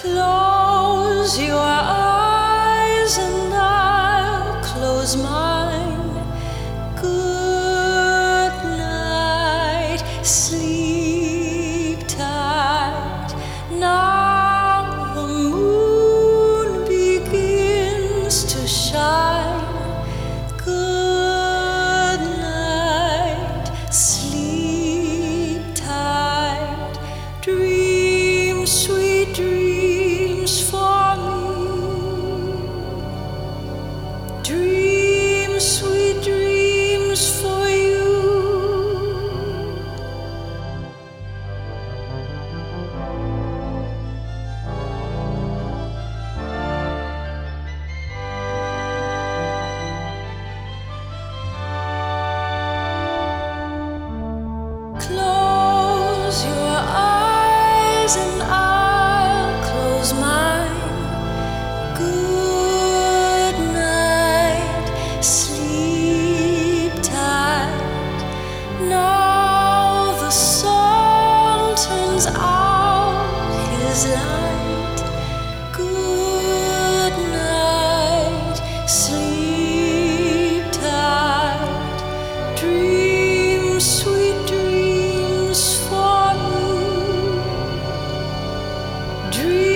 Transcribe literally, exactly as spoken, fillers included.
Close your eyes and I'll close mine. Good night, sleep tight. Now the moon begins to shine. Good night, sleep tight. Dream sweet dreams for me. Dream sweet dreams for you. Close your eyes and I'll close mine. Good night, sleep tight. Now the sun turns out his light. Good night, sleep tight. Dream sweet dreams for me. Dream